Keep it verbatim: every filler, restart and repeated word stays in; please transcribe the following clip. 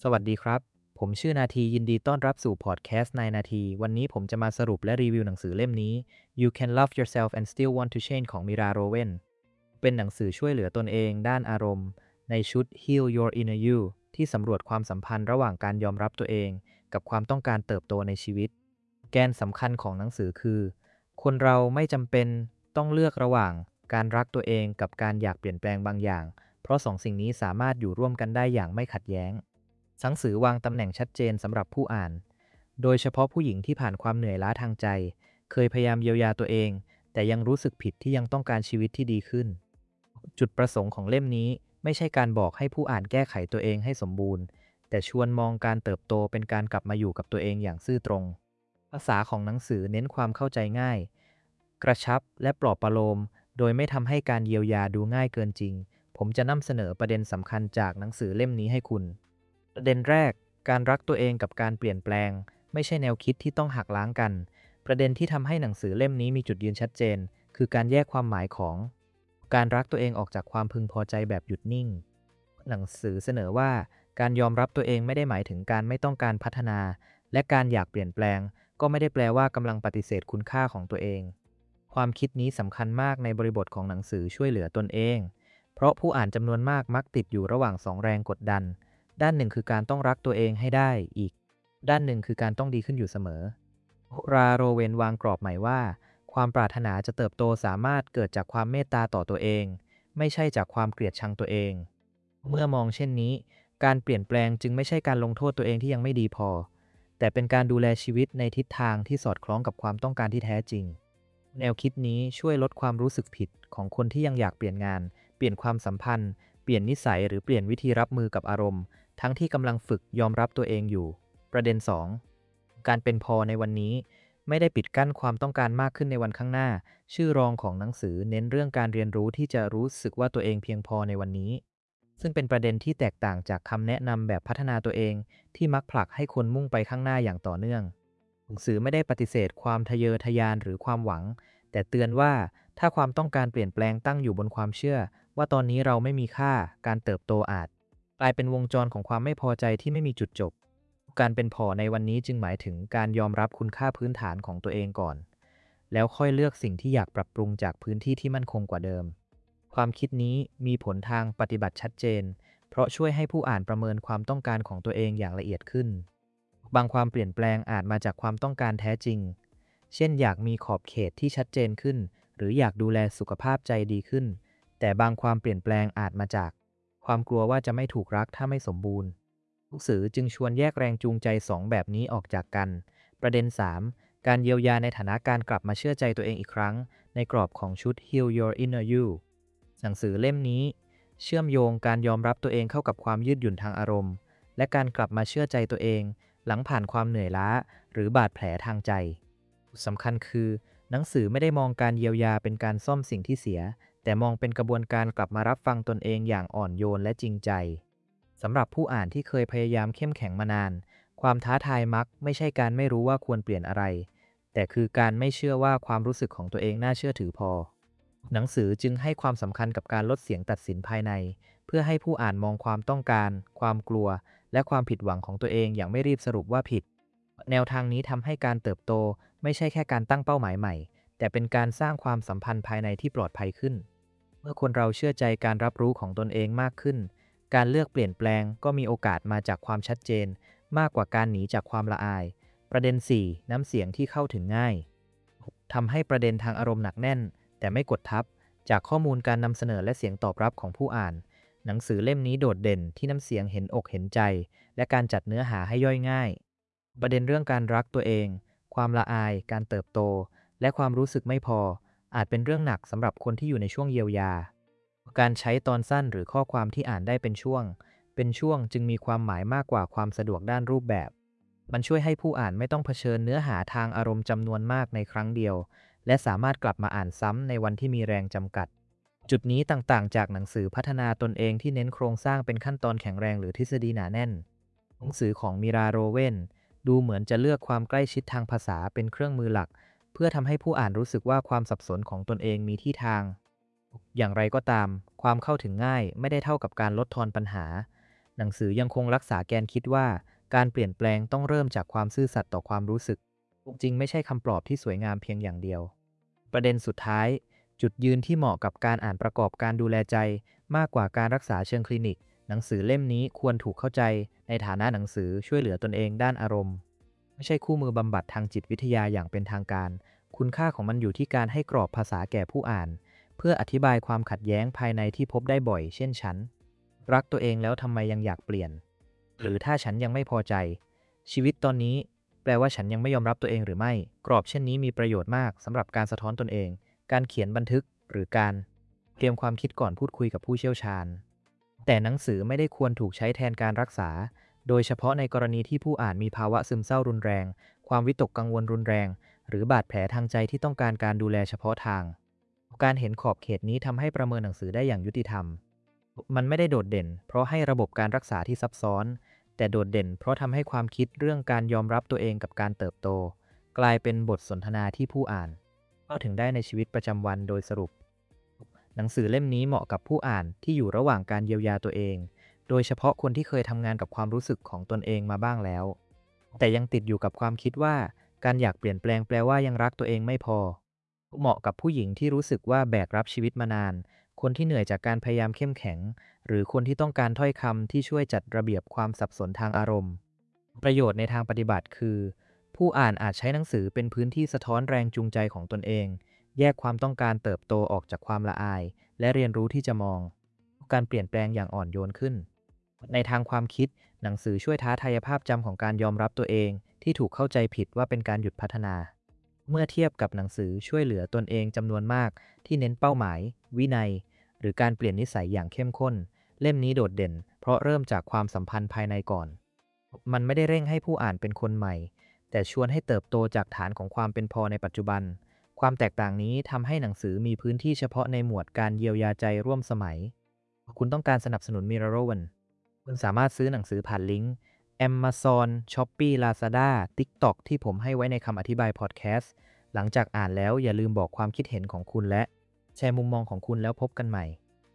สวัสดีครับ ผมชื่อนาทียินดีต้อนรับสู่พอดแคสต์นายนาที วันนี้ผมจะมาสรุปและรีวิวหนังสือเล่มนี้ You Can Love Yourself and Still Want to Change ของมิราโรเวนเป็นหนังสือช่วยเหลือตนเองด้านอารมณ์ในชุด Heal Your Inner You ที่สำรวจความสัมพันธ์ระหว่างการยอมรับตัวเองกับความต้องการเติบโตในชีวิต แกนสำคัญของหนังสือคือ คนเราไม่จำเป็นต้องเลือกระหว่างการรักตัวเองกับการอยากเปลี่ยนแปลงบางอย่าง เพราะสองสิ่งนี้สามารถอยู่ร่วมกันได้อย่างไม่ขัดแย้ง หนังสือวางตำแหน่งชัดเจนสำหรับผู้อ่าน โดยเฉพาะผู้หญิงที่ผ่านความเหนื่อยล้าทางใจ เคยพยายามเยียวยาตัวเอง แต่ยังรู้สึกผิดที่ยังต้องการชีวิตที่ดีขึ้น จุดประสงค์ของเล่มนี้ไม่ใช่การบอกให้ผู้อ่านแก้ไขตัวเองให้สมบูรณ์ แต่ชวนมองการเติบโตเป็นการกลับมาอยู่กับตัวเองอย่างซื่อตรง ภาษาของหนังสือเน้นความเข้าใจง่าย กระชับและปลอบประโลม โดยไม่ทำให้การเยียวยาดูง่ายเกินจริง ผมจะนำเสนอประเด็นสำคัญจากหนังสือเล่มนี้ให้คุณ ประเด็นแรก การรักตัวเองกับการเปลี่ยนแปลง ไม่ใช่แนวคิดที่ต้องหักล้างกัน ประเด็นที่ทำให้หนังสือเล่มนี้มีจุดยืนชัดเจน คือการแยกความหมายของการรักตัวเองออกจากความพึงพอใจแบบหยุดนิ่ง หนังสือเสนอว่าการยอมรับตัวเองไม่ได้หมายถึงการไม่ต้องการพัฒนา และการอยากเปลี่ยนแปลง ก็ไม่ได้แปลว่ากำลังปฏิเสธคุณค่าของตัวเอง ความคิดนี้สำคัญมากในบริบทของหนังสือช่วยเหลือตนเอง เพราะผู้อ่านจำนวนมากมักติดอยู่ระหว่างสองแรงกดดัน ด้านหนึ่งคือการต้องรักตัวเองให้ได้ อีกด้านหนึ่งคือการต้องดีขึ้นอยู่เสมอ ราโรเวนวางกรอบใหม่ว่า ความปรารถนาจะเติบโตสามารถเกิดจากความเมตตาต่อตัวเอง ไม่ใช่จากความเกลียดชังตัวเอง เมื่อมองเช่นนี้ การเปลี่ยนแปลงจึงไม่ใช่การลงโทษตัวเองที่ยังไม่ดีพอ แต่เป็นการดูแลชีวิตในทิศทางที่สอดคล้องกับความต้องการที่แท้จริง แนวคิดนี้ช่วยลดความรู้สึกผิดของคนที่ยังอยากเปลี่ยนงาน เปลี่ยนความสัมพันธ์ เปลี่ยนนิสัยหรือเปลี่ยนวิธีรับมือกับอารมณ์ ทั้งที่กำลังฝึกยอมรับตัวเองอยู่ ประเด็น สอง การเป็นพอในวันนี้ไม่ได้ปิดกั้นความต้องการมากขึ้นในวันข้างหน้า ชื่อรองของหนังสือเน้นเรื่องการเรียนรู้ที่จะรู้สึกว่าตัวเองเพียงพอในวันนี้ ซึ่งเป็นประเด็นที่แตกต่างจากคำแนะนำแบบพัฒนาตัวเองที่มักผลักให้คนมุ่งไปข้างหน้าอย่างต่อเนื่อง หนังสือไม่ได้ปฏิเสธความทะเยอทะยานหรือความหวัง แต่เตือนว่าถ้าความต้องการเปลี่ยนแปลงตั้งอยู่บนความเชื่อว่าตอนนี้เราไม่มีค่า การเติบโตอาจกลายเป็นวงจรของความไม่พอใจที่ไม่มีจุดจบ การเป็นพอในวันนี้จึงหมายถึงการยอมรับคุณค่าพื้นฐานของตัวเองก่อน แล้วค่อยเลือกสิ่งที่อยากปรับปรุงจากพื้นที่ที่มั่นคงกว่าเดิม ความคิดนี้มีผลทางปฏิบัติชัดเจน เพราะช่วยให้ผู้อ่านประเมินความต้องการของตัวเองอย่างละเอียดขึ้น บางความเปลี่ยนแปลงอาจมาจากความต้องการแท้จริง เช่นอยากมีขอบเขตที่ชัดเจนขึ้น หรืออยากดูแลสุขภาพใจดีขึ้น แต่บางความเปลี่ยนแปลงอาจมาจากความกลัวว่าจะไม่ถูกรักถ้าไม่สมบูรณ์หนังสือจึงชวนแยกแรงจูงใจสองแบบนี้ออกจากกัน ประเด็น สาม การเยียวยาในฐานะการกลับมาเชื่อใจตัวเองอีกครั้งในกรอบของชุด Heal Your Inner You หนังสือเล่มนี้เชื่อมโยงการยอมรับตัวเองเข้ากับความยืดหยุ่นทางอารมณ์ และการกลับมาเชื่อใจตัวเองหลังผ่านความเหนื่อยล้าหรือบาดแผลทางใจสำคัญคือหนังสือไม่ได้มองการเยียวยาเป็นการซ่อมสิ่งที่เสีย แต่มองเป็นกระบวนการกลับมารับฟังตนเองอย่างอ่อนโยนและจริงใจสำหรับผู้อ่านที่เคยพยายามเข้มแข็งมานานความท้าทายมักไม่ใช่การไม่รู้ว่าควรเปลี่ยนอะไร แต่คือการไม่เชื่อว่าความรู้สึกของตัวเองน่าเชื่อถือพอ หนังสือจึงให้ความสำคัญกับการลดเสียงตัดสินภายใน เพื่อให้ผู้อ่านมองความต้องการ ความกลัว และความผิดหวังของตัวเองอย่างไม่รีบสรุปว่าผิด แนวทางนี้ทำให้การเติบโตไม่ใช่แค่การตั้งเป้าหมายใหม่ แต่เป็นการสร้างความสัมพันธ์ภายในที่ปลอดภัยขึ้น เมื่อคนเราเชื่อใจการรับรู้ของตนเองมากขึ้น การเลือกเปลี่ยนแปลงก็มีโอกาสมาจากความชัดเจน มากกว่าการหนีจากความละอาย ประเด็น สี่ น้ำเสียงที่เข้าถึงง่ายทำให้ประเด็นทางอารมณ์หนักแน่น แต่ไม่กดทับ จากข้อมูลการนำเสนอและเสียงตอบรับของผู้อ่าน หนังสือเล่มนี้โดดเด่นที่น้ำเสียงเห็นอกเห็นใจ และการจัดเนื้อหาให้ย่อยง่าย ประเด็นเรื่องการรักตัวเอง ความละอาย การเติบโต และความรู้สึกไม่พอ อาจเป็นเรื่องหนักสำหรับคนที่อยู่ในช่วงเยียวยา การใช้ตอนสั้นหรือข้อความที่อ่านได้เป็นช่วง เป็นช่วงจึงมีความหมายมากกว่าความสะดวกด้านรูปแบบ มันช่วยให้ผู้อ่านไม่ต้องเผชิญเนื้อหาทางอารมณ์จำนวนมากในครั้งเดียว และสามารถกลับมาอ่านซ้ำในวันที่มีแรงจำกัด จุดนี้ต่างๆจากหนังสือพัฒนาตนเองที่เน้นโครงสร้างเป็นขั้นตอนแข็งแรงหรือทฤษฎีหนาแน่น หนังสือของมิราโรเวนดูเหมือนจะเลือกความใกล้ชิดทางภาษาเป็นเครื่องมือหลัก เพื่อทำให้ผู้อ่านรู้สึกว่าความสับสนของตนเองมีที่ทาง อย่างไรก็ตาม ความเข้าถึงง่ายไม่ได้เท่ากับการลดทอนปัญหาหนังสือยังคงรักษาแกนคิดว่าการเปลี่ยนแปลงต้องเริ่มจากความซื่อสัตย์ต่อความรู้สึกจริงไม่ใช่คำปลอบที่สวยงามเพียงอย่างเดียวประเด็นสุดท้ายจุดยืนที่เหมาะกับการอ่านประกอบการดูแลใจมากกว่าการรักษาเชิงคลินิกหนังสือเล่มนี้ควรถูกเข้าใจในฐานะหนังสือช่วยเหลือตนเองด้านอารมณ์ไม่ใช่คู่มือบำบัดทางจิตวิทยาอย่างเป็นทางการคุณค่าของมันอยู่ที่การให้กรอบภาษาแก่ผู้อ่านเพื่ออธิบายความขัดแย้งภายในที่พบได้บ่อยเช่นฉันรักตัวเองแล้วทำไมยังอยากเปลี่ยนหรือถ้าฉันยังไม่พอใจชีวิตตอนนี้แปลว่าฉันยังไม่ยอมรับตัวเองหรือไม่กรอบเช่นนี้มีประโยชน์มากสำหรับการสะท้อนตนเองการเขียนบันทึกหรือการเตรียมความคิดก่อนพูดคุยกับผู้เชี่ยวชาญแต่หนังสือไม่ได้ควรถูกใช้แทนการรักษาโดยเฉพาะในกรณีที่ผู้อ่านมีภาวะซึมเศร้ารุนแรงความวิตกกังวลรุนแรงหรือบาดแผลทางใจที่ต้องการการดูแลเฉพาะทางการเห็นขอบเขตนี้ทำให้ประเมินหนังสือได้อย่างยุติธรรมมันไม่ได้โดดเด่นเพราะให้ระบบการรักษาที่ซับซ้อนแต่โดดเด่นเพราะทำให้ความคิดเรื่องการยอมรับตัวเองกับการเติบโตกลายเป็นบทสนทนาที่ผู้อ่านเข้าถึงได้ในชีวิตประจำวันโดยสรุปหนังสือเล่มนี้เหมาะกับผู้อ่านที่อยู่ระหว่างการเยียวยาตัวเองโดยเฉพาะคนที่เคยทำงานกับความรู้สึกของตนเองมาบ้างแล้วแต่ยังติดอยู่กับความคิดว่าการอยากเปลี่ยนแปลงแปลว่ายังรักตัวเองไม่พอเหมาะกับผู้หญิงที่รู้สึกว่าแบกรับชีวิตมานานคนที่เหนื่อยจากการพยายามเข้มแข็งหรือคนที่ต้องการถ้อยคำที่ช่วยจัดระเบียบความสับสนทางอารมณ์ประโยชน์ในทางปฏิบัติคือผู้อ่านอาจใช้หนังสือเป็นพื้นที่สะท้อนแรงจูงใจของตนเองแยกความต้องการเติบโตออกจากความละอายและเรียนรู้ที่จะมองการเปลี่ยนแปลงอย่างอ่อนโยนขึ้นในทางความคิดหนังสือช่วยท้าทายภาพจำของการยอมรับตัวเองที่ถูกเข้าใจผิดว่าเป็นการหยุดพัฒนาเมื่อเทียบกับหนังสือช่วยเหลือตนเองจำนวนมากที่เน้นเป้าหมายวินัยหรือการเปลี่ยนนิสัยอย่างเข้มข้นเล่มนี้โดดเด่นเพราะเริ่มจากความสัมพันธ์ภายในก่อนมันไม่ได้เร่งให้ผู้อ่านเป็นคนใหม่แต่ชวนให้เติบโตจากฐานของความเป็นพอในปัจจุบันความแตกต่างนี้ทำให้หนังสือมีพื้นที่เฉพาะในหมวดการเยียวยาใจร่วมสมัยคุณต้องการสนับสนุน Mirarowan คุณสามารถซื้อหนังสือผ่านลิงก์ Amazon, Shopee, Lazada, TikTok ที่ผมให้ไว้ในคำอธิบายพอดแคสต์หลังจากอ่านแล้วอย่าลืมบอกความคิดเห็นของคุณและแชร์มุมมองของคุณแล้วพบกันใหม่